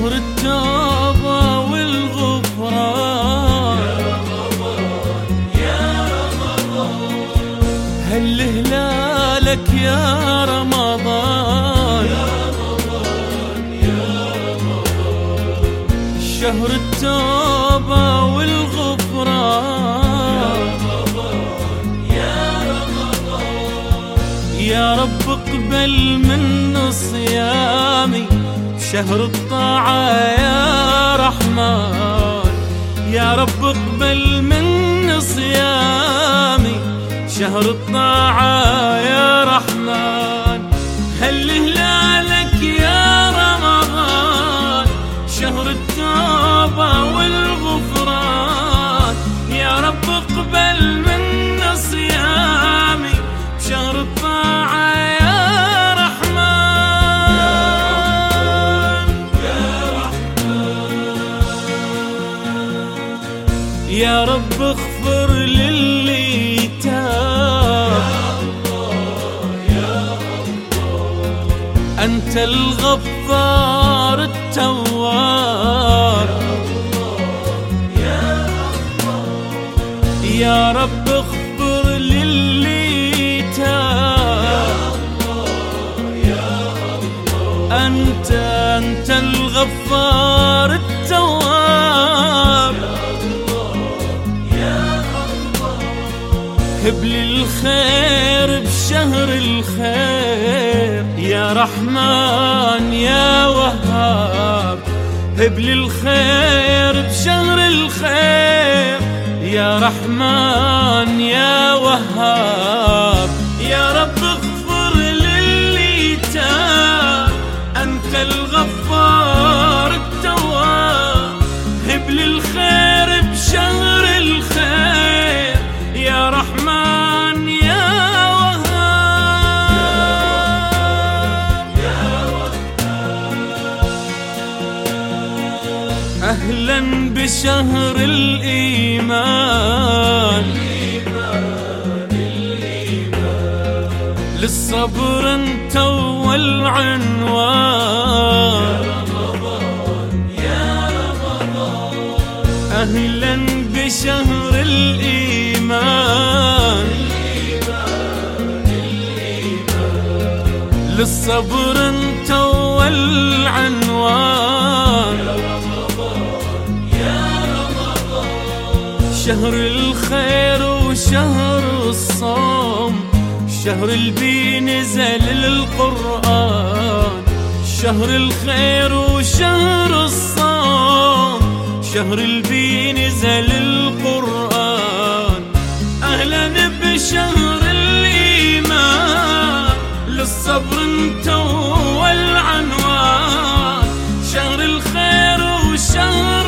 شهر التوبة والغفران، يا رمضان هل هلالك يا رمضان، شهر التوبة والغفران، يا رب اقبل من صيامي شهر الطاعة يا رحمن، يا رب اقبل من صيامي شهر الطاعة يا رحمن. هل هلالك يا رمضان شهر التوبة والغفران، يا رب اقبل من صيامي شهر الطاعة يا رحمن، يا رب اغفر للي تاب، أنت الغفار التواب، يا رب اغفر للي تاب، أنت الغفار التواب، هب لي الخير بشهر الخير يا رحمن يا وهاب، هب لي الخير بشهر الخير يا رحمن يا وهاب، يا رب اغفر للي تاب، أنت الغفار التواب، هب لي الخير بشهر الخير يا رحمن يا وهاب، أهلا بشهر الإيمان، للصبر انت والعنوان، أهلا بشهر الإيمان، للصبر انت والعنوان، شهر الخير وشهر الصوم، شهر البي نزل القرآن، شهر الخير وشهر الصوم، شهر البي نزل القرآن، أهلا بشهر الإيمان، للصبر انت والعنوان، شهر الخير وشهر